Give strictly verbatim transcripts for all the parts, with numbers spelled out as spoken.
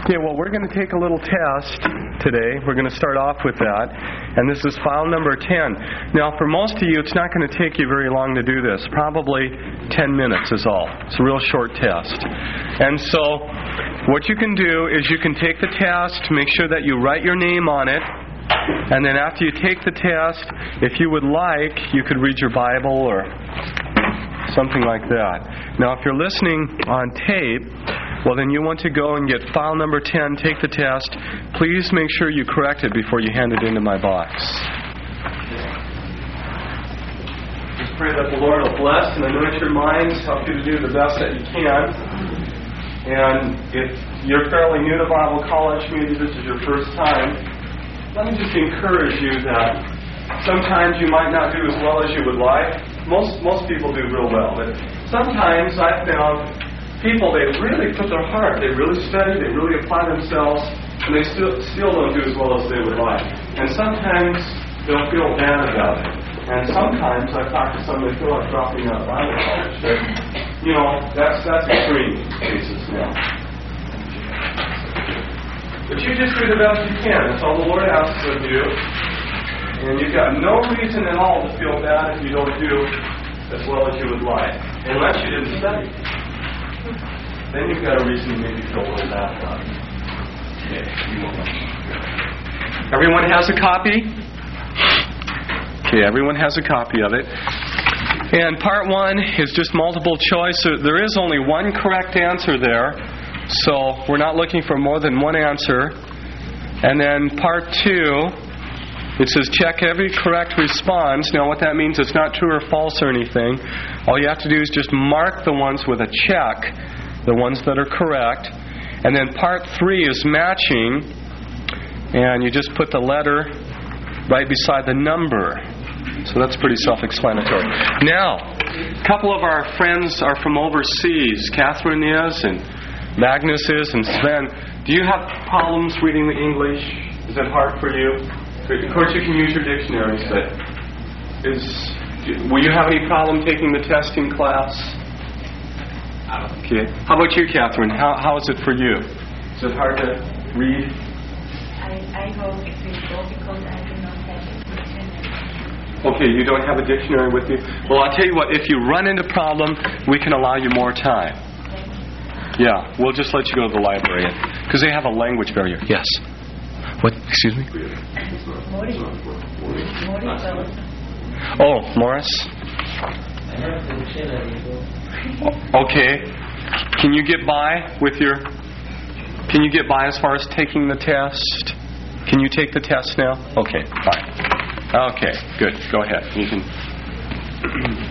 Okay, well, we're going to take a little test today. We're going to start off with that. And this is file number ten. Now, for most of you, it's not going to take you very long to do this. Probably ten minutes is all. It's a real short test. And so, what you can do is you can take the test, make sure that you write your name on it. And then after you take the test, if you would like, you could read your Bible or something like that. Now, if you're listening on tape, well, then you want to go and get file number ten, take the test. Please make sure you correct it before you hand it into my box. Just pray that the Lord will bless and anoint your minds, help you to do the best that you can. And if you're fairly new to Bible college, maybe this is your first time, let me just encourage you that sometimes you might not do as well as you would like. Most most people do real well, but sometimes I've found people, they really put their heart, they really study, they really apply themselves, and they still still don't do as well as they would like. And sometimes they'll feel bad about it. And sometimes I've talked to somebody who feel like dropping out of Bible college. But, you know, that's that's extreme cases now. But you just do the best you can. That's all the Lord asks of you. And you've got no reason at all to feel bad if you don't do as well as you would like, unless you didn't study. Then you've got a reason to maybe feel a little bad about it. Okay, you won't. Everyone has a copy? Okay, everyone has a copy of it. And part one is just multiple choice. So there is only one correct answer there. So we're not looking for more than one answer. And then part two, it says check every correct response. Now what that means, it's not true or false or anything. All you have to do is just mark the ones with a check, the ones that are correct. And then part three is matching. And you just put the letter right beside the number. So that's pretty self-explanatory. Now, a couple of our friends are from overseas. Catherine is, and Magnus is, and Sven. Do you have problems reading the English? Is it hard for you? Of course, you can use your dictionaries, but is will you have any problem taking the test in class? Okay. How about you, Catherine? How how is it for you? Is it hard to read? I, I hope it will go because I do not have a dictionary. Okay, you don't have a dictionary with you? Well, I'll tell you what, if you run into problem, we can allow you more time. Yeah, we'll just let you go to the library because they have a language barrier. Yes. What? Excuse me? Morris. Morris. Oh, Morris? Okay. Can you get by with your... Can you get by as far as taking the test? Can you take the test now? Okay, fine. Okay, good. Go ahead. You can...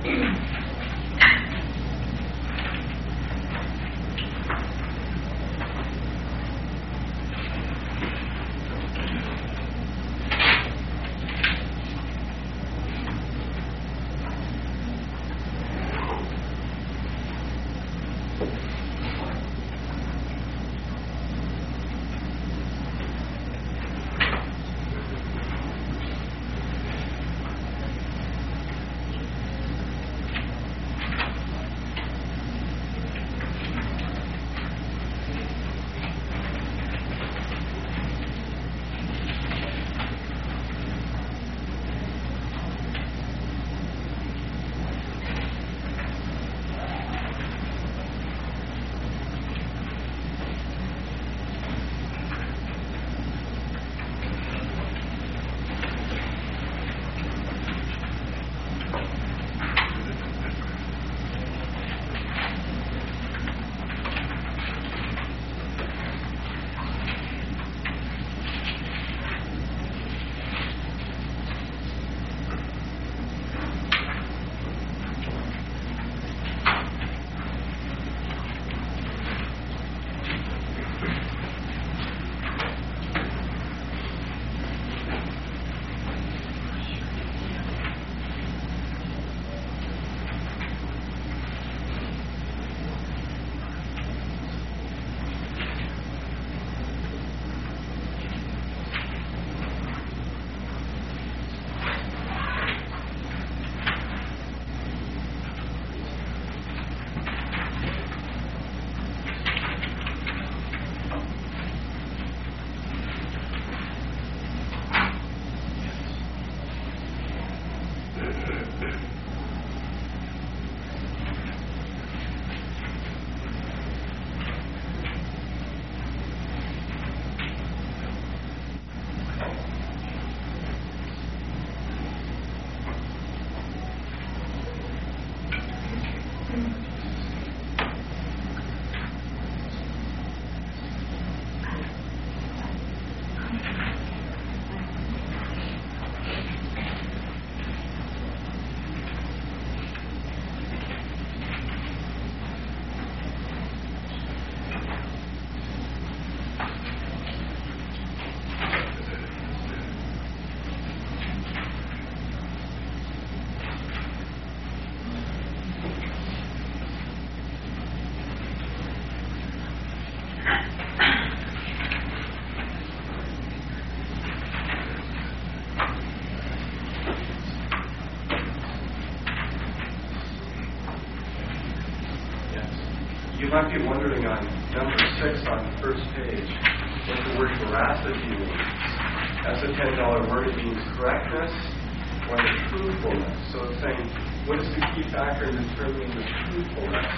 You might be wondering on number six on the first page what the word veracity means. That's a ten dollar word. It means correctness or the truthfulness. So it's saying, what is the key factor in determining the truthfulness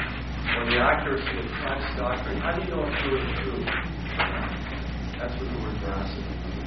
or the accuracy of Christ's doctrine? How do you know it's really true? That's what the word veracity means.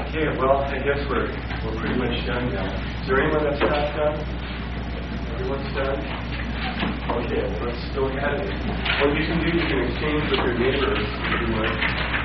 Okay, well, I guess we're we're pretty much done now. Is there anyone that's not done? Everyone's done? Okay, well, let's go ahead. What you can do, you can exchange with your neighbors if you want.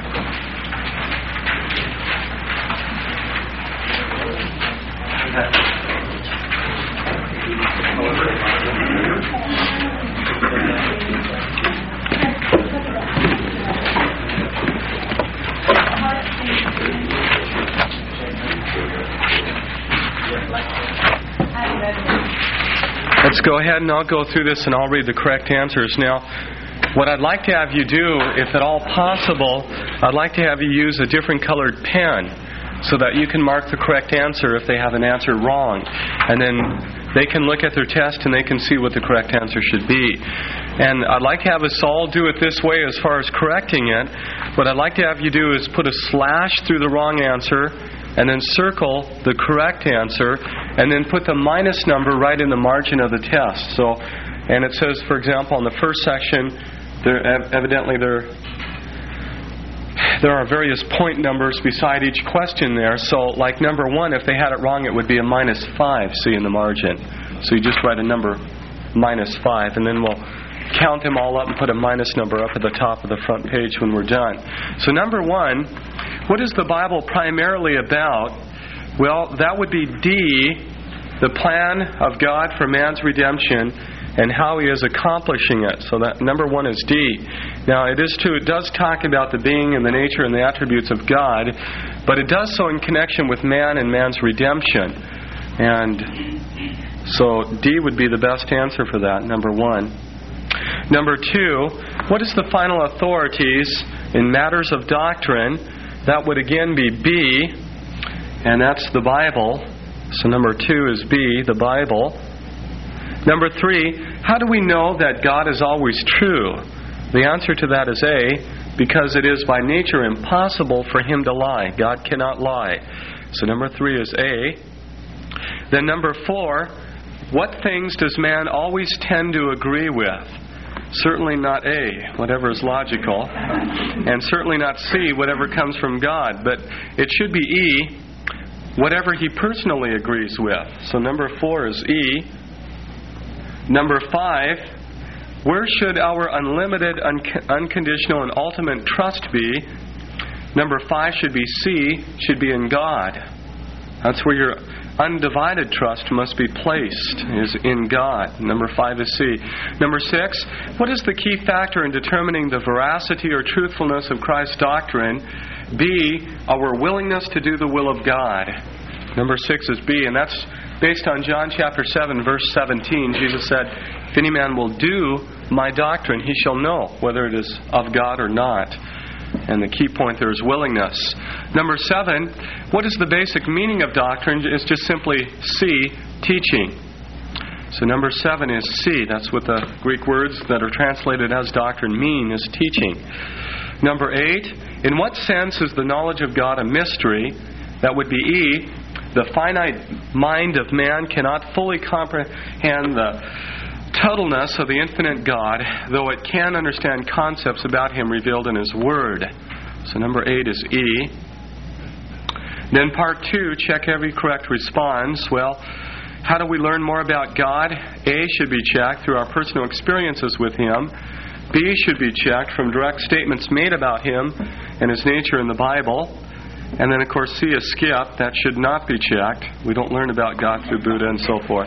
Let's go ahead and I'll go through this and I'll read the correct answers. Now, what I'd like to have you do, if at all possible, I'd like to have you use a different colored pen so that you can mark the correct answer if they have an answer wrong. And then they can look at their test and they can see what the correct answer should be. And I'd like to have us all do it this way as far as correcting it. What I'd like to have you do is put a slash through the wrong answer and then circle the correct answer, and then put the minus number right in the margin of the test. So, and it says, for example, in the first section, there evidently there there are various point numbers beside each question there. So, like number one, if they had it wrong, it would be a minus five. See in the margin. So you just write a number minus five, and then we'll count them all up and put a minus number up at the top of the front page when we're done. So number one, what is the Bible primarily about? Well, that would be D, the plan of God for man's redemption and how He is accomplishing it. So that number one is D. Now, it is true, it does talk about the being and the nature and the attributes of God, but it does so in connection with man and man's redemption. And so D would be the best answer for that, number one. Number two, what is the final authorities in matters of doctrine? That would again be B, and that's the Bible. So number two is B, the Bible. Number three, how do we know that God is always true? The answer to that is A, because it is by nature impossible for Him to lie. God cannot lie. So number three is A. Then number four, what things does man always tend to agree with? Certainly not A, whatever is logical, and certainly not C, whatever comes from God. But it should be E, whatever he personally agrees with. So number four is E. Number five, where should our unlimited, un- unconditional, and ultimate trust be? Number five should be C, should be in God. That's where your undivided trust must be placed, is in God. Number five is C. Number six, what is the key factor in determining the veracity or truthfulness of Christ's doctrine? B, our willingness to do the will of God. Number six is B, and that's based on John chapter seven, verse seventeen. Jesus said, if any man will do my doctrine, he shall know whether it is of God or not. And the key point there is willingness. Number seven, what is the basic meaning of doctrine? It's just simply C, teaching. So number seven is C. That's what the Greek words that are translated as doctrine mean, is teaching. Number eight, in what sense is the knowledge of God a mystery? That would be E. The finite mind of man cannot fully comprehend the totalness of the infinite God, though it can understand concepts about Him revealed in His Word. So number eight is E. Then part two, check every correct response. Well, how do we learn more about God? A should be checked through our personal experiences with Him. B should be checked from direct statements made about Him and His nature in the Bible. And then, of course, C is skipped. That should not be checked. We don't learn about God through Buddha and so forth.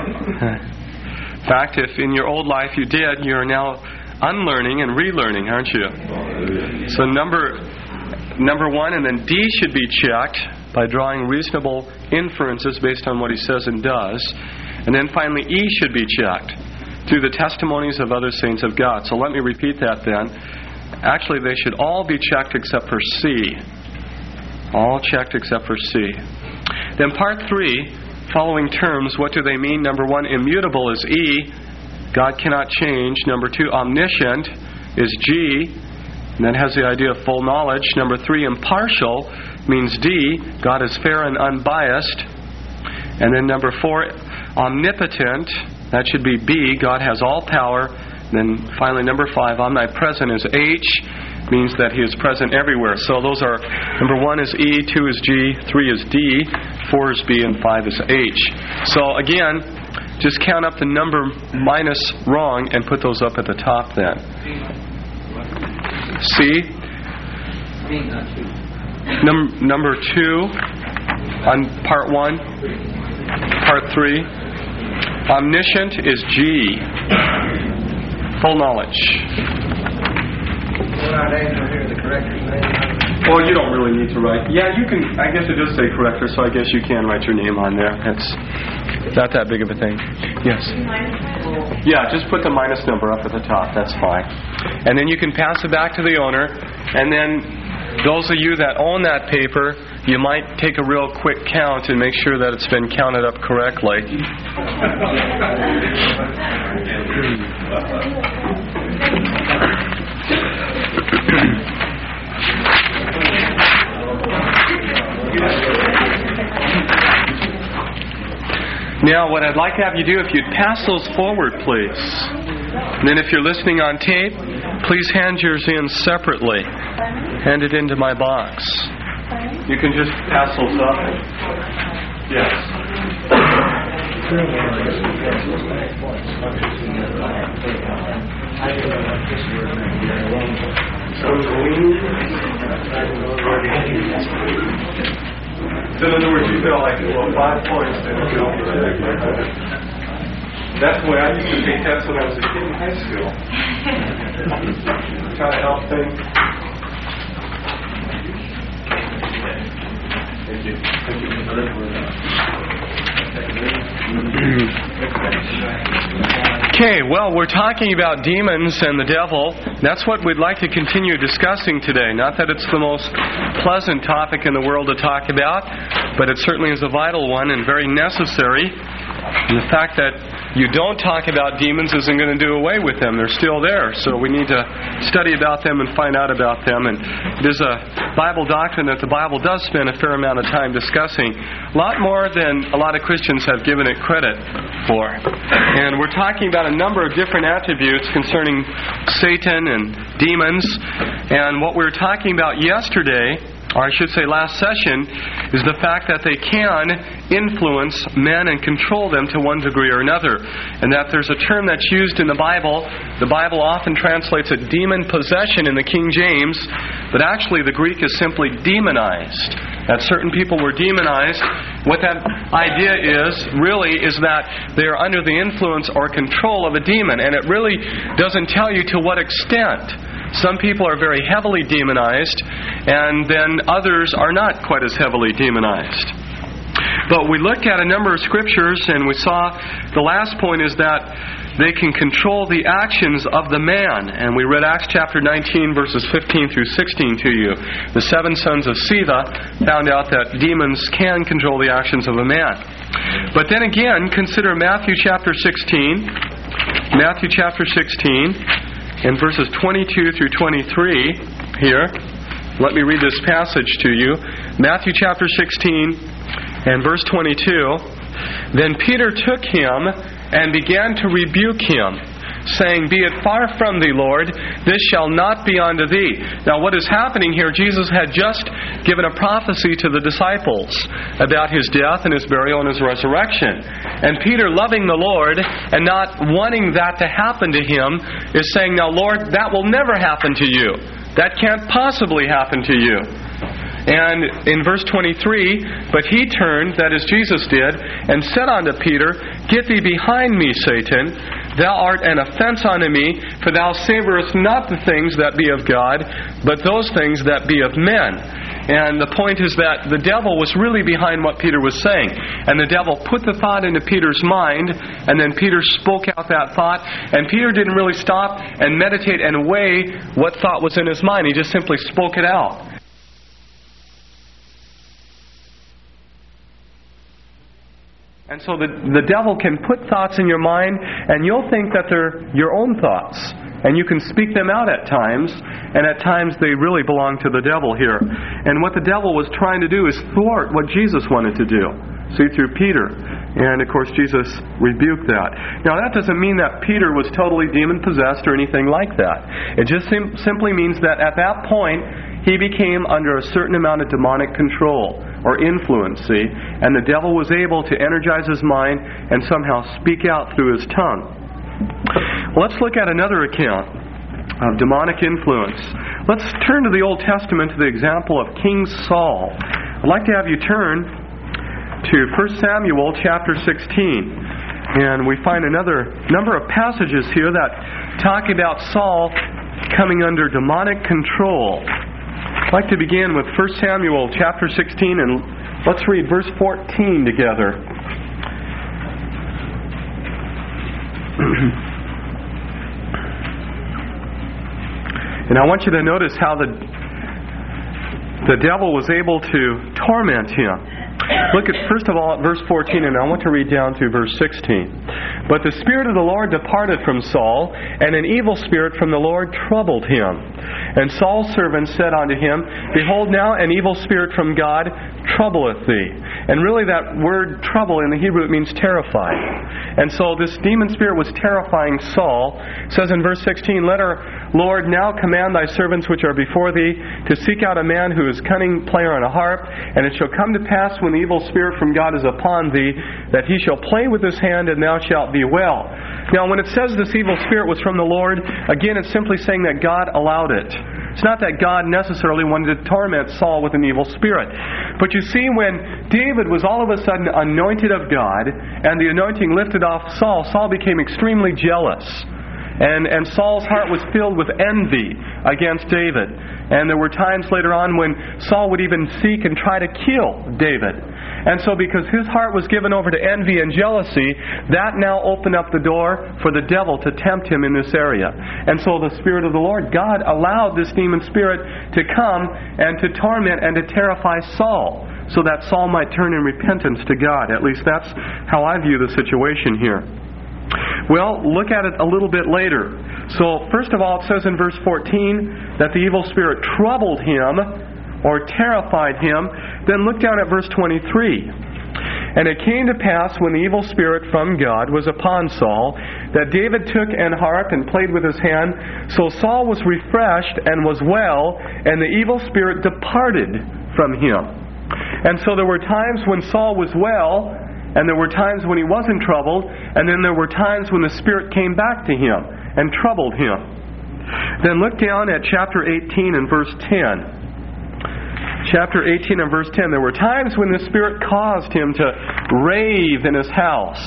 In fact, if in your old life you did, you're now unlearning and relearning, aren't you? So number number one, and then D should be checked by drawing reasonable inferences based on what he says and does. And then finally, E should be checked through the testimonies of other saints of God. So let me repeat that then. Actually, they should all be checked except for C. All checked except for C. Then part three, following terms, what do they mean? Number one, immutable is E. God cannot change. Number two, omniscient is G. And that has the idea of full knowledge. Number three, impartial means D. God is fair and unbiased. And then number four, omnipotent. That should be B. God has all power. And then finally, number five, omnipresent is H. means that He is present everywhere. So those are, number one is E, two is G, three is D, four is B, and five is H. So again, just count up the number minus wrong and put those up at the top then. C. Num- number two on part one. Part three. Omniscient is G. Full knowledge. Well, you don't really need to write. Yeah, you can. I guess it does say corrector, so I guess you can write your name on there. It's not that big of a thing. Yes. Yeah, just put the minus number up at the top. That's fine. And then you can pass it back to the owner. And then those of you that own that paper, you might take a real quick count and make sure that it's been counted up correctly. Now, what I'd like to have you do, if you'd pass those forward, please. And then if you're listening on tape, please hand yours in separately. Hand it into my box. You can just pass those up. Yes. So in other words, you feel like, well, five points, then you don't get. That's the way I used to take tests when I was a kid in high school. Try to help things. Thank you. Thank you for Okay, well, we're talking about demons and the devil. That's what we'd like to continue discussing today. Not that it's the most pleasant topic in the world to talk about, but it certainly is a vital one and very necessary. And the fact that you don't talk about demons isn't going to do away with them. They're still there. So we need to study about them and find out about them. And it is a Bible doctrine that the Bible does spend a fair amount of time discussing. A lot more than a lot of Christians have given it credit for. And we're talking about a number of different attributes concerning Satan and demons. And what we were talking about yesterday, or I should say last session, is the fact that they can influence men and control them to one degree or another. And that there's a term that's used in the Bible. The Bible often translates it demon possession in the King James, but actually the Greek is simply demonized. That certain people were demonized. What that idea is, really, is that they are under the influence or control of a demon. And it really doesn't tell you to what extent. Some people are very heavily demonized, and then others are not quite as heavily demonized. But we looked at a number of scriptures, and we saw the last point is that they can control the actions of the man. And we read Acts chapter nineteen, verses fifteen through sixteen to you. The seven sons of Sceva found out that demons can control the actions of a man. But then again, consider Matthew chapter sixteen. Matthew chapter sixteen. In verses twenty-two through twenty-three here, let me read this passage to you. Matthew chapter sixteen and verse twenty-two. Then Peter took him and began to rebuke him, saying, Be it far from thee, Lord, this shall not be unto thee. Now what is happening here, Jesus had just given a prophecy to the disciples about His death and His burial and His resurrection. And Peter, loving the Lord and not wanting that to happen to him, is saying, Now Lord, that will never happen to you. That can't possibly happen to you. And in verse twenty-three, But he turned, that is Jesus did, and said unto Peter, Get thee behind me, Satan. Thou art an offense unto me, for thou savorest not the things that be of God, but those things that be of men. And the point is that the devil was really behind what Peter was saying. And the devil put the thought into Peter's mind, and then Peter spoke out that thought. And Peter didn't really stop and meditate and weigh what thought was in his mind. He just simply spoke it out. And so the, the devil can put thoughts in your mind, and you'll think that they're your own thoughts. And you can speak them out at times, and at times they really belong to the devil here. And what the devil was trying to do is thwart what Jesus wanted to do. See, through Peter. And, of course, Jesus rebuked that. Now, that doesn't mean that Peter was totally demon-possessed or anything like that. It just sim- simply means that at that point, he became under a certain amount of demonic control or influence, see? And the devil was able to energize his mind and somehow speak out through his tongue. Well, let's look at another account of demonic influence. Let's turn to the Old Testament to the example of King Saul. I'd like to have you turn to First Samuel chapter sixteen. And we find another number of passages here that talk about Saul coming under demonic control. I'd like to begin with First Samuel chapter sixteen, and let's read verse fourteen together. And I want you to notice how the the devil was able to torment him. Look at, first of all, at verse fourteen, and I want to read down to verse sixteen. But the Spirit of the Lord departed from Saul, and an evil spirit from the Lord troubled him. And Saul's servants said unto him, Behold, now an evil spirit from God troubleth thee. And really that word trouble in the Hebrew, it means terrified. And so this demon spirit was terrifying Saul. It says in verse sixteen, Let our Lord now command thy servants which are before thee to seek out a man who is cunning player on a harp, and it shall come to pass when the evil spirit from God is upon thee, that he shall play with his hand, and thou shalt be well. Now when it says this evil spirit was from the Lord, again it's simply saying that God allowed it. It's not that God necessarily wanted to torment Saul with an evil spirit. But you see, when David was all of a sudden anointed of God, and the anointing lifted off Saul, Saul became extremely jealous. And, and Saul's heart was filled with envy against David. And there were times later on when Saul would even seek and try to kill David. And so because his heart was given over to envy and jealousy, that now opened up the door for the devil to tempt him in this area. And so the Spirit of the Lord, God, allowed this demon spirit to come and to torment and to terrify Saul, so that Saul might turn in repentance to God. At least that's how I view the situation here. Well, look at it a little bit later. So, first of all, it says in verse fourteen that the evil spirit troubled him or terrified him. Then look down at verse twenty-three. And it came to pass when the evil spirit from God was upon Saul, that David took an harp and played with his hand. So Saul was refreshed and was well, and the evil spirit departed from him. And so there were times when Saul was well, and there were times when he wasn't troubled, and then there were times when the Spirit came back to him and troubled him. Then look down at chapter eighteen and verse ten. Chapter eighteen and verse ten. There were times when the Spirit caused him to rave in his house.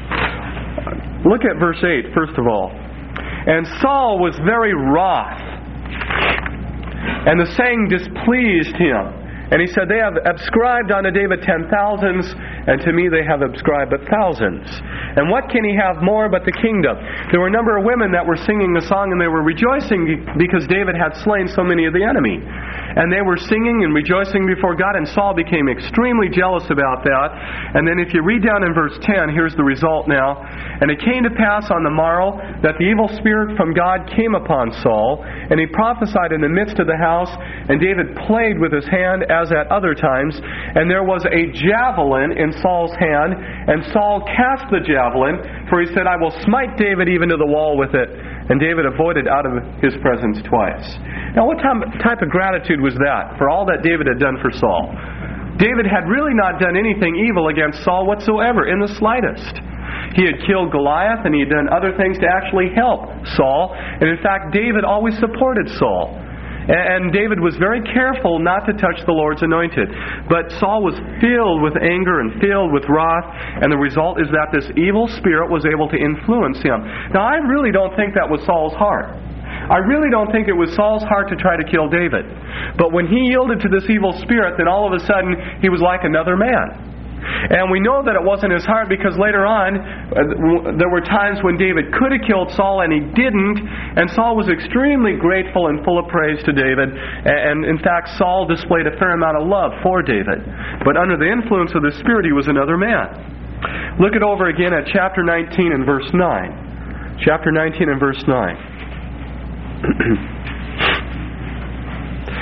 Look at verse eight, first of all. And Saul was very wroth, and the saying displeased him. And he said, They have ascribed unto David ten thousands, and to me they have ascribed but thousands. And what can he have more but the kingdom? There were a number of women that were singing the song, and they were rejoicing because David had slain so many of the enemy. And they were singing and rejoicing before God, and Saul became extremely jealous about that. And then if you read down in verse ten, here's the result now. And it came to pass on the morrow that the evil spirit from God came upon Saul, and he prophesied in the midst of the house, and David played with his hand as at other times. And there was a javelin in Saul's hand, and Saul cast the javelin, for he said, I will smite David even to the wall with it. And David avoided out of his presence twice. Now, what type of gratitude was that for all that David had done for Saul? David had really not done anything evil against Saul whatsoever, in the slightest. He had killed Goliath, and he had done other things to actually help Saul. And in fact, David always supported Saul. And David was very careful not to touch the Lord's anointed. But Saul was filled with anger and filled with wrath, and the result is that this evil spirit was able to influence him. Now, I really don't think that was Saul's heart. I really don't think it was Saul's heart to try to kill David. But when he yielded to this evil spirit, then all of a sudden he was like another man. And we know that it wasn't his heart because later on uh, there were times when David could have killed Saul and he didn't, and Saul was extremely grateful and full of praise to David, and in fact Saul displayed a fair amount of love for David. But under the influence of the Spirit he was another man. Look it over again at chapter nineteen and verse nine. Chapter nineteen and verse nine.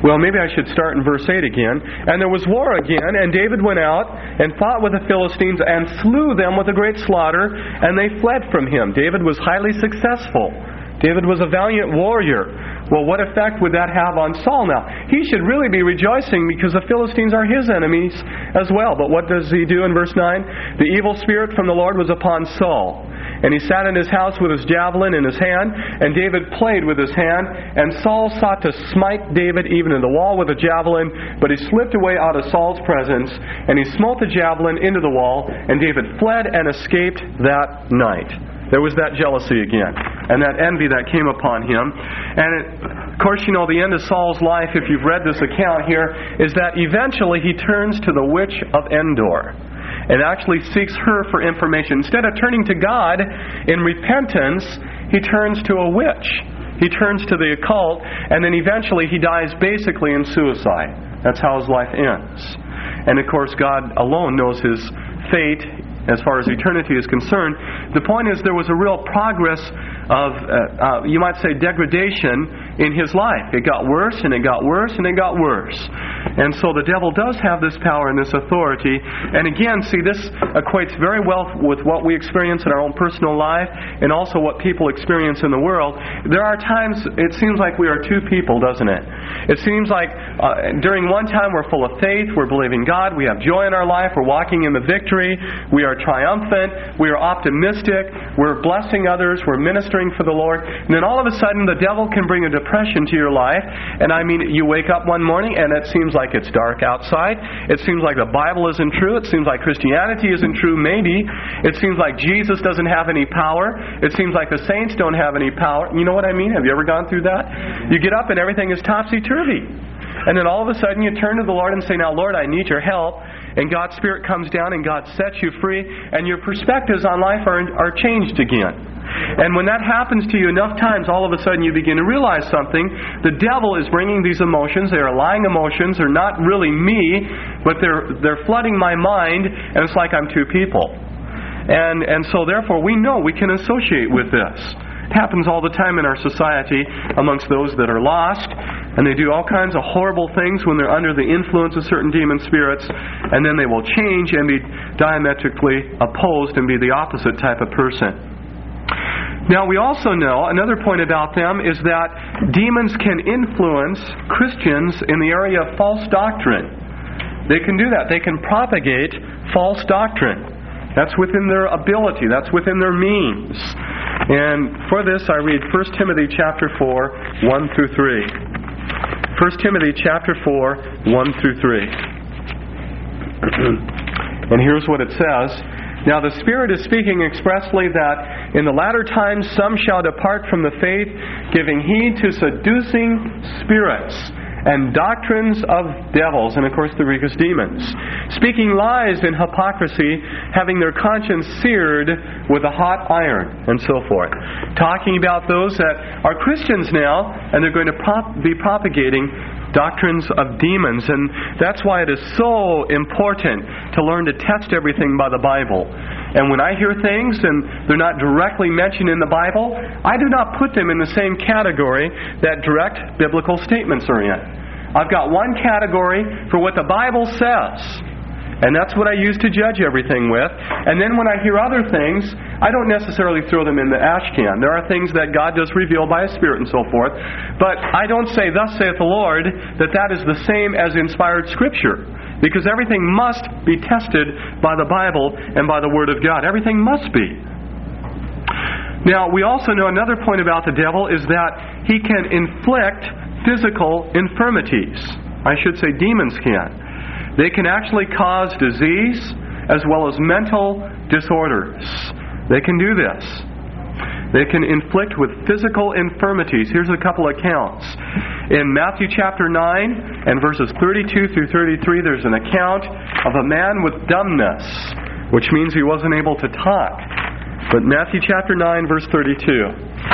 Well, maybe I should start in verse eight again. And there was war again, and David went out and fought with the Philistines and slew them with a great slaughter, and they fled from him. David was highly successful. David was a valiant warrior. Well, what effect would that have on Saul now? He should really be rejoicing because the Philistines are his enemies as well. But what does he do in verse nine? The evil spirit from the Lord was upon Saul. And he sat in his house with his javelin in his hand, and David played with his hand. And Saul sought to smite David even in the wall with a javelin, but he slipped away out of Saul's presence, and he smote the javelin into the wall, and David fled and escaped that night. There was that jealousy again, and that envy that came upon him. And it, of course, you know, the end of Saul's life, if you've read this account here, is that eventually he turns to the witch of Endor and actually seeks her for information. Instead of turning to God in repentance, he turns to a witch. He turns to the occult, and then eventually he dies basically in suicide. That's how his life ends. And of course, God alone knows his fate as far as eternity is concerned. The point is there was a real progress of, uh, uh, you might say, degradation in his life. It got worse, and it got worse, and it got worse. And so the devil does have this power and this authority. And again, see, this equates very well with what we experience in our own personal life and also what people experience in the world. There are times it seems like we are two people, doesn't it? It seems like uh, during one time we're full of faith, we're believing God, we have joy in our life, we're walking in the victory, we are triumphant, we are optimistic, we're blessing others, we're ministering for the Lord. And then all of a sudden the devil can bring a depression to your life. And I mean, you wake up one morning and it seems like it's dark outside. It seems like the Bible isn't true. It seems like Christianity isn't true, maybe. It seems like Jesus doesn't have any power. It seems like the saints don't have any power. You know what I mean? Have you ever gone through that? You get up and everything is topsy-turvy. And then all of a sudden you turn to the Lord and say, now Lord, I need your help. And God's Spirit comes down and God sets you free. And your perspectives on life are, are changed again. And when that happens to you enough times, all of a sudden you begin to realize something. The devil is bringing these emotions. They are lying emotions. They're not really me, but they're they're flooding my mind, and it's like I'm two people. And and so therefore we know we can associate with this. It happens all the time in our society amongst those that are lost, and they do all kinds of horrible things when they're under the influence of certain demon spirits, and then they will change and be diametrically opposed and be the opposite type of person. Now we also know, another point about them is that demons can influence Christians in the area of false doctrine. They can do that. They can propagate false doctrine. That's within their ability. That's within their means. And for this I read First Timothy chapter four, one through three. First Timothy chapter four, one through three. And here's what it says. Now the Spirit is speaking expressly that in the latter times some shall depart from the faith, giving heed to seducing spirits and doctrines of devils, and of course the Greek is demons, speaking lies in hypocrisy, having their conscience seared with a hot iron, and so forth. Talking about those that are Christians now, and they're going to prop- be propagating doctrines of demons. And that's why it is so important to learn to test everything by the Bible. And when I hear things and they're not directly mentioned in the Bible, I do not put them in the same category that direct biblical statements are in. I've got one category for what the Bible says, and that's what I use to judge everything with. And then when I hear other things, I don't necessarily throw them in the ash can. There are things that God does reveal by His Spirit and so forth. But I don't say, thus saith the Lord, that that is the same as inspired Scripture. Because everything must be tested by the Bible and by the Word of God. Everything must be. Now, we also know another point about the devil is that he can inflict physical infirmities. I should say demons can. They can actually cause disease as well as mental disorders. They can do this. They can inflict with physical infirmities. Here's a couple accounts. In Matthew chapter nine and verses thirty-two through thirty-three, there's an account of a man with dumbness, which means he wasn't able to talk. But Matthew chapter nine, verse thirty-two.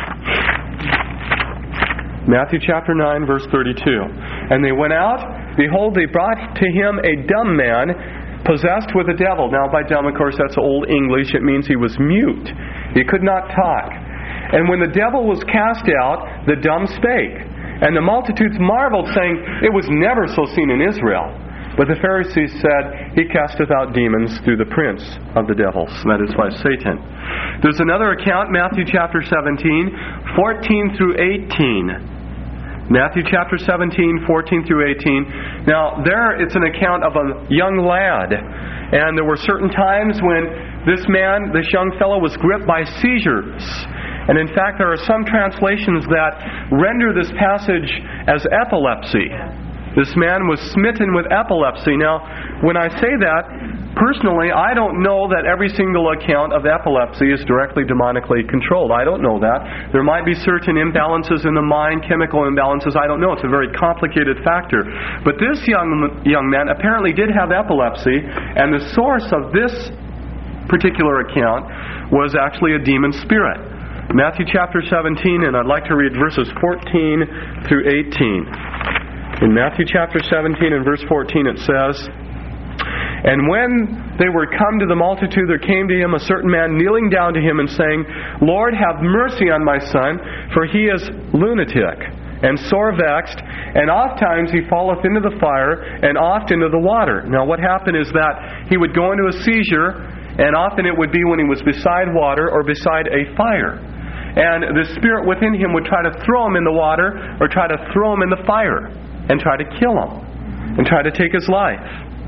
Matthew chapter nine, verse thirty-two. And they went out, behold, they brought to him a dumb man, possessed with a devil. Now, by dumb, of course, that's Old English. It means he was mute. He could not talk. And when the devil was cast out, the dumb spake. And the multitudes marveled, saying, "It was never so seen in Israel." But the Pharisees said, "He casteth out demons through the prince of the devils," that is by Satan. There's another account, Matthew chapter seventeen, fourteen through eighteen. Matthew chapter seventeen, fourteen through eighteen. Now, there it's an account of a young lad. And there were certain times when this man, this young fellow, was gripped by seizures. And in fact, there are some translations that render this passage as epilepsy. This man was smitten with epilepsy. Now, when I say that, personally, I don't know that every single account of epilepsy is directly demonically controlled. I don't know that. There might be certain imbalances in the mind, chemical imbalances. I don't know. It's a very complicated factor. But this young young man apparently did have epilepsy, and the source of this particular account was actually a demon spirit. Matthew chapter seventeen, and I'd like to read verses fourteen through eighteen. In Matthew chapter seventeen and verse fourteen it says, "And when they were come to the multitude, there came to him a certain man kneeling down to him and saying, Lord, have mercy on my son, for he is lunatic, and sore vexed, and oft times he falleth into the fire, and oft into the water." Now what happened is that he would go into a seizure, and often it would be when he was beside water or beside a fire. And the spirit within him would try to throw him in the water or try to throw him in the fire and try to kill him and try to take his life.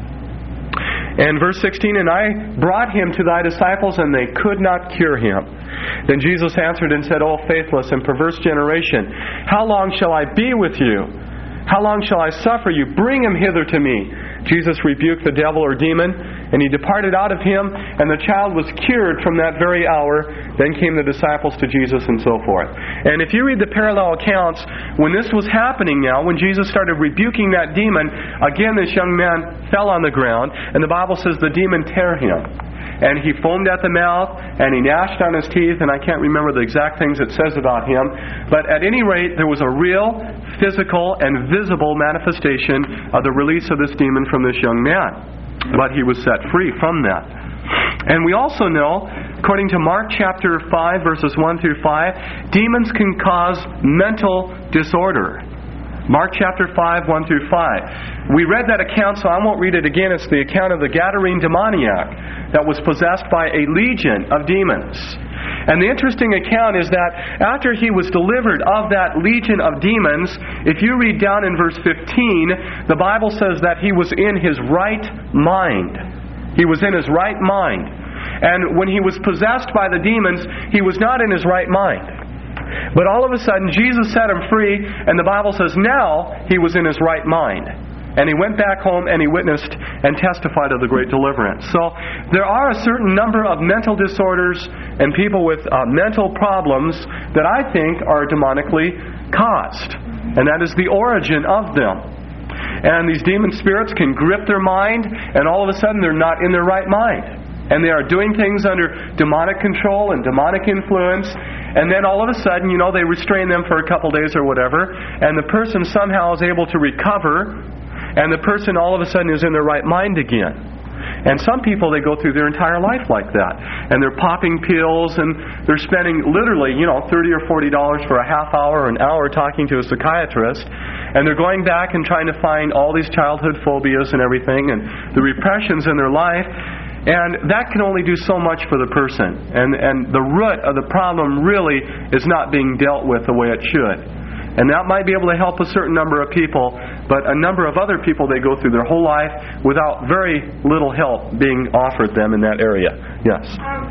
And verse sixteen, "And I brought him to thy disciples, and they could not cure him. Then Jesus answered and said, O faithless and perverse generation, how long shall I be with you? How long shall I suffer you? Bring him hither to me." Jesus rebuked the devil or demon, and he departed out of him, and the child was cured from that very hour. Then came the disciples to Jesus, and so forth. And if you read the parallel accounts, when this was happening now, when Jesus started rebuking that demon, again this young man fell on the ground, and the Bible says the demon tear him. And he foamed at the mouth, and he gnashed on his teeth, and I can't remember the exact things it says about him. But at any rate, there was a real physical and visible manifestation of the release of this demon from this young man. But he was set free from that. And we also know, according to Mark chapter five, verses one through five, demons can cause mental disorder. Mark chapter five, one through five. We read that account, so I won't read it again. It's the account of the Gadarene demoniac that was possessed by a legion of demons. And the interesting account is that after he was delivered of that legion of demons, if you read down in verse fifteen, the Bible says that he was in his right mind. He was in his right mind. And when he was possessed by the demons, he was not in his right mind. But all of a sudden, Jesus set him free, and the Bible says now he was in his right mind. And he went back home and he witnessed and testified of the great deliverance. So there are a certain number of mental disorders and people with uh, mental problems that I think are demonically caused. And that is the origin of them. And these demon spirits can grip their mind, and all of a sudden they're not in their right mind. And they are doing things under demonic control and demonic influence. And then all of a sudden, you know, they restrain them for a couple days or whatever, and the person somehow is able to recover, and the person all of a sudden is in their right mind again. And some people, they go through their entire life like that. And they're popping pills, and they're spending literally, you know, thirty or forty dollars for a half hour or an hour talking to a psychiatrist. And they're going back and trying to find all these childhood phobias and everything, and the repressions in their life. And that can only do so much for the person. And, and the root of the problem really is not being dealt with the way it should. And that might be able to help a certain number of people, but a number of other people, they go through their whole life without very little help being offered them in that area. Yes? Um,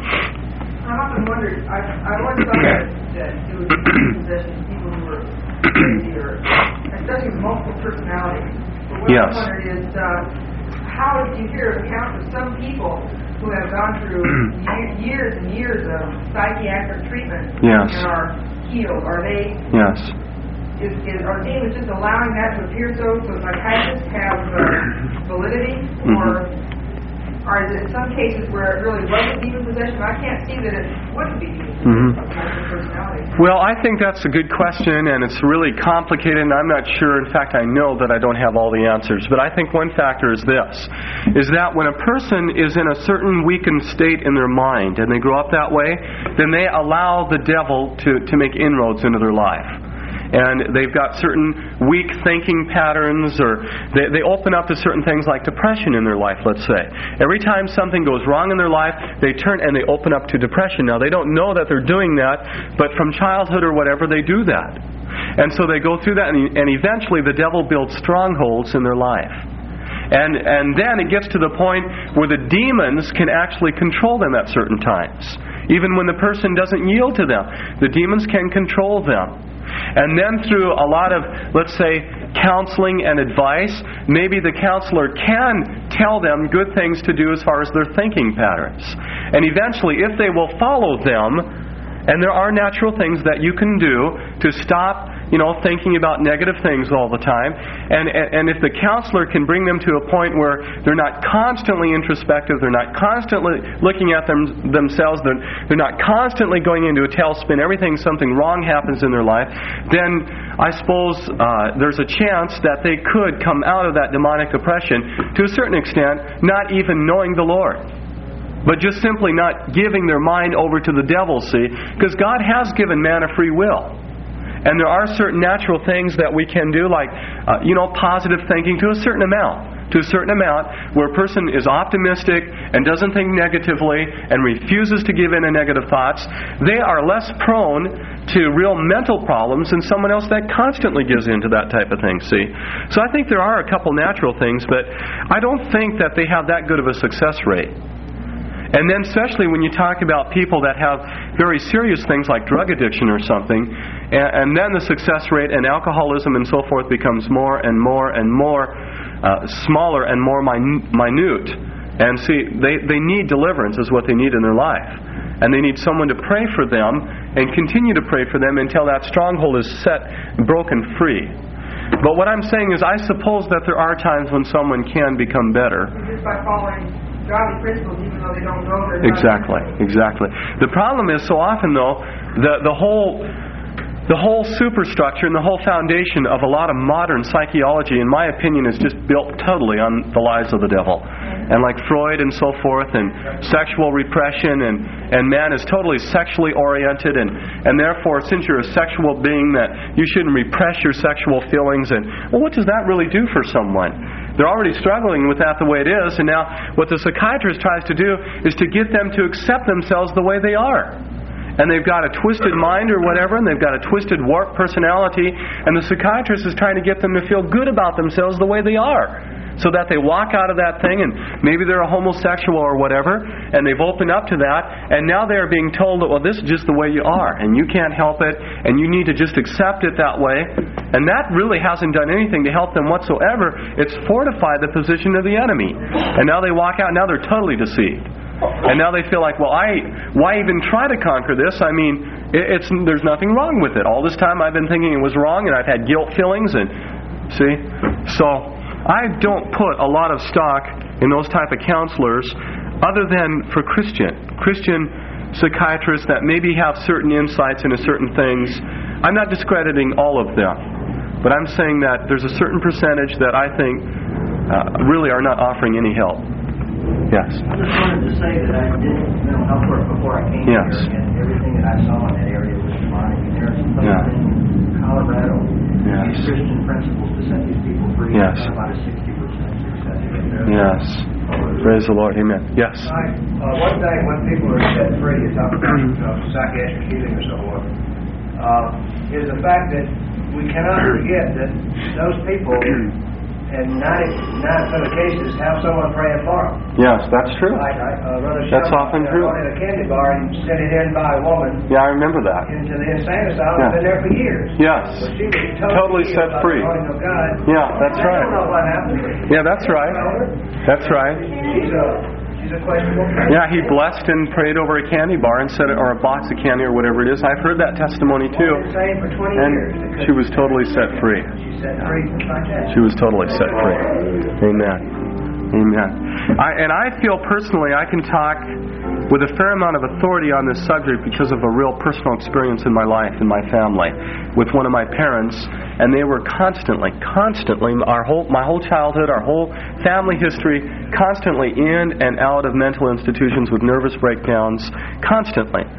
I often wondered, I, I always thought that, that it was possession of people who were crazy, or especially with multiple personalities. But what Yes. I wondered is, uh, how did you hear accounts of some people who have gone through ye- years and years of psychiatric treatment Yes. and are healed? Are they... Yes. Is, is, are demons just allowing that to appear so, so psychiatrists have uh, validity? Or are there some cases where it really wasn't demon possession? I can't see that it wouldn't be demon possession of multiple personality. Well, I think that's a good question, and it's really complicated, and I'm not sure. In fact, I know that I don't have all the answers. But I think one factor is this, is that when a person is in a certain weakened state in their mind, and they grow up that way, then they allow the devil to, to make inroads into their life. and they've got certain weak thinking patterns, or they, they open up to certain things like depression in their life, let's say. Every time something goes wrong in their life, they turn and they open up to depression. Now, they don't know that they're doing that, but from childhood or whatever, they do that. And so they go through that, and, and eventually the devil builds strongholds in their life. And and then it gets to the point where the demons can actually control them at certain times. Even when the person doesn't yield to them, the demons can control them. And then through a lot of, let's say, counseling and advice, maybe the counselor can tell them good things to do as far as their thinking patterns. And eventually, if they will follow them, and there are natural things that you can do to stop, you know, thinking about negative things all the time. And, and and if the counselor can bring them to a point where they're not constantly introspective, they're not constantly looking at them themselves, they're, they're not constantly going into a tailspin, everything, something wrong happens in their life, then I suppose uh, there's a chance that they could come out of that demonic oppression to a certain extent, not even knowing the Lord. But just simply not giving their mind over to the devil, see? Because God has given man a free will. And there are certain natural things that we can do, like, uh, you know, positive thinking to a certain amount. To a certain amount, where a person is optimistic and doesn't think negatively and refuses to give in to negative thoughts, they are less prone to real mental problems than someone else that constantly gives in to that type of thing, see? So I think there are a couple natural things, but I don't think that they have that good of a success rate. And then especially when you talk about people that have very serious things like drug addiction or something, and, and then the success rate and alcoholism and so forth becomes more and more and more uh, smaller and more min- minute. And see, they, they need deliverance is what they need in their life. And they need someone to pray for them and continue to pray for them until that stronghold is set, broken free. But what I'm saying is, I suppose that there are times when someone can become better. Just by following godly principles, even though they don't know they're Exactly, exactly. The problem is, so often though, the the whole the whole superstructure and the whole foundation of a lot of modern psychology, in my opinion, is just built totally on the lies of the devil. And like Freud and so forth, and sexual repression, and, and man is totally sexually oriented, and, and therefore, since you're a sexual being, that you shouldn't repress your sexual feelings. And well, what does that really do for someone? They're already struggling with that the way it is, and now what the psychiatrist tries to do is to get them to accept themselves the way they are. And they've got a twisted mind or whatever, and they've got a twisted, warped personality, and the psychiatrist is trying to get them to feel good about themselves the way they are, so that they walk out of that thing, and maybe they're a homosexual or whatever, and they've opened up to that, and now they're being told that, well, this is just the way you are, and you can't help it, and you need to just accept it that way. And that really hasn't done anything to help them whatsoever. It's fortified the position of the enemy. And now they walk out, and now they're totally deceived. And now they feel like, well, I why even try to conquer this? I mean, it, it's there's nothing wrong with it. All this time I've been thinking it was wrong, and I've had guilt feelings, and see? So I don't put a lot of stock in those type of counselors, other than for Christian Christian psychiatrists that maybe have certain insights into certain things. I'm not discrediting all of them, but I'm saying that there's a certain percentage that I think uh, really are not offering any help. Yes. I just wanted to say that I did mental health work before I came yes. here, and everything that I saw in that area was demonic. And there are some places Yeah. in Colorado Yes. use Christian principles to set these people free. Yes. It's about a sixty percent success rate there. Yes. Praise the Lord. Amen. Yes. Right. Uh, one thing, when people are set free, you talk about uh, psychiatric healing or so forth, uh, is the fact that we cannot forget that those people, in ninety-nine percent of the cases, have someone praying for them. Yes, that's true. Like uh, Brother That's Shelton, often uh, true. in a candy bar and sent it in by a woman Yeah, I remember that. into the insane asylum. Yeah. Been there for years. Yes. But she was Totally healed set by free. the anointing of God. Yeah, that's I right. don't know what happened. Yeah, that's right. That's right. She's a, she's a questionable person. Yeah, he blessed and prayed over a candy bar and said, or a box of candy or whatever it is. I've heard that testimony too. Been insane for twenty years. And she was totally set free. She's set free from psychiatry. She was totally set free. Amen. Amen. I, and I feel personally I can talk with a fair amount of authority on this subject because of a real personal experience in my life, in my family, with one of my parents, and they were constantly, constantly, our whole, my whole childhood, our whole family history, constantly in and out of mental institutions with nervous breakdowns, constantly.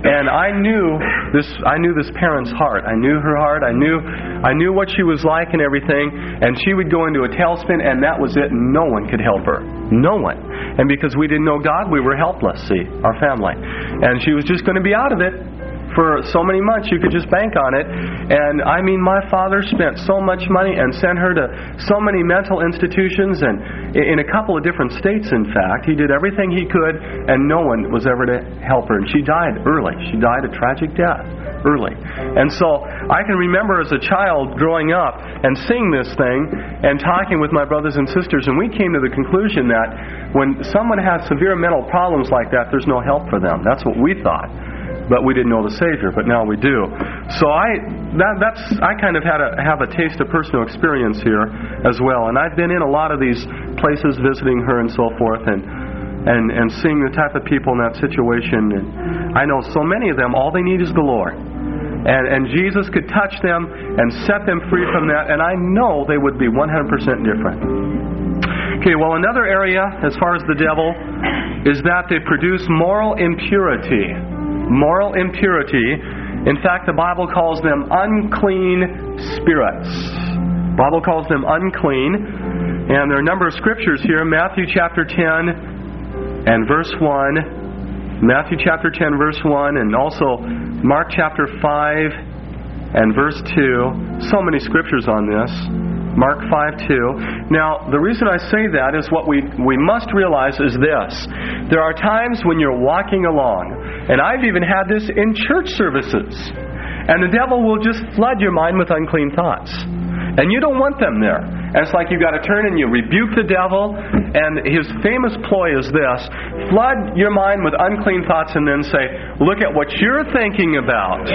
And I knew this I knew this parent's heart. I knew her heart. I knew I knew what she was like and everything. And she would go into a tailspin, and that was it. No one could help her. No one. And because we didn't know God, we were helpless, see, our family. And she was just going to be out of it. For so many months, you could just bank on it. And I mean, my father spent so much money and sent her to so many mental institutions, and in a couple of different states, in fact. He did everything he could, and no one was ever to help her. And she died early. She died a tragic death early. And so I can remember as a child growing up and seeing this thing and talking with my brothers and sisters, and we came to the conclusion that when someone has severe mental problems like that, there's no help for them. That's what we thought. But we didn't know the Savior, but now we do. So I that, that's I kind of had a have a taste of personal experience here as well. And I've been in a lot of these places visiting her and so forth, and and, and seeing the type of people in that situation. And I know so many of them, all they need is the Lord. And, and Jesus could touch them and set them free from that, and I know they would be one hundred percent different. Okay, well, another area as far as the devil is that they produce moral impurity. Moral impurity. In fact, the Bible calls them unclean spirits. The Bible calls them unclean. And there are a number of scriptures here. Matthew chapter ten and verse one. Matthew chapter ten, verse one. And also Mark chapter five and verse two. So many scriptures on this. Mark five two. Now, the reason I say that is what we, we must realize is this. There are times when you're walking along, and I've even had this in church services, and the devil will just flood your mind with unclean thoughts. And you don't want them there. And it's like you've got to turn and you rebuke the devil, and his famous ploy is this: flood your mind with unclean thoughts and then say, look at what you're thinking about.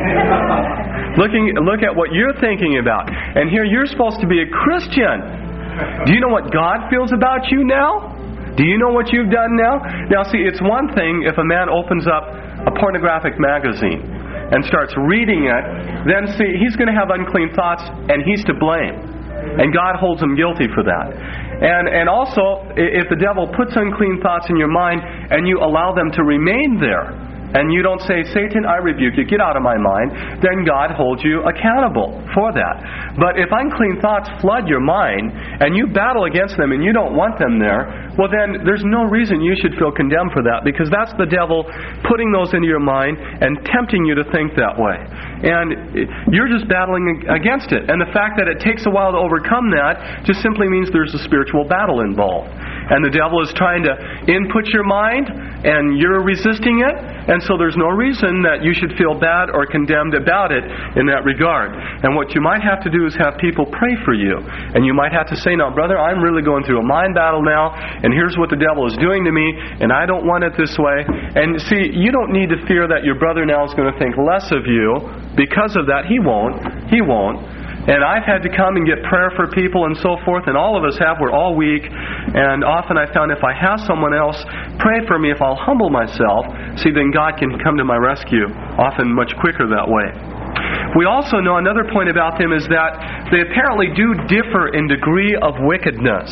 Looking, look at what you're thinking about. And here you're supposed to be a Christian. Do you know what God feels about you now? Do you know what you've done now? Now see, it's one thing if a man opens up a pornographic magazine and starts reading it, then see, he's going to have unclean thoughts, and he's to blame. And God holds him guilty for that. And and also, if the devil puts unclean thoughts in your mind and you allow them to remain there, and you don't say, Satan, I rebuke you, get out of my mind, then God holds you accountable for that. But if unclean thoughts flood your mind, and you battle against them and you don't want them there, well then there's no reason you should feel condemned for that, because that's the devil putting those into your mind and tempting you to think that way. And you're just battling against it. And the fact that it takes a while to overcome that just simply means there's a spiritual battle involved. And the devil is trying to input your mind, and you're resisting it, and so there's no reason that you should feel bad or condemned about it in that regard. And what you might have to do is have people pray for you. And you might have to say, now, brother, I'm really going through a mind battle now, and here's what the devil is doing to me, and I don't want it this way. And see, you don't need to fear that your brother now is going to think less of you because of that. He won't. He won't. And I've had to come and get prayer for people and so forth, and all of us have. We're all weak. And often I found if I have someone else pray for me, if I'll humble myself, see, then God can come to my rescue often much quicker that way. We also know another point about them is that they apparently do differ in degree of wickedness.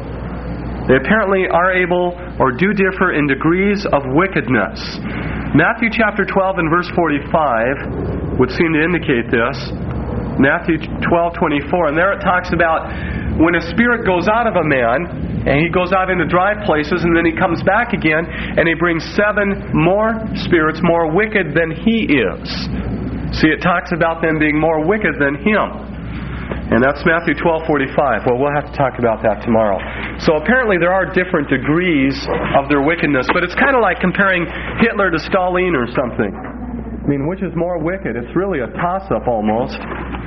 They apparently are able or do differ in degrees of wickedness. Matthew chapter twelve and verse forty-five would seem to indicate this. Matthew twelve twenty-four, and there it talks about when a spirit goes out of a man, and he goes out into dry places, and then he comes back again, and he brings seven more spirits more wicked than he is. See, it talks about them being more wicked than him. And that's Matthew twelve forty-five. Well, we'll have to talk about that tomorrow. So apparently there are different degrees of their wickedness, but it's kind of like comparing Hitler to Stalin or something. I mean, which is more wicked? It's really a toss-up almost.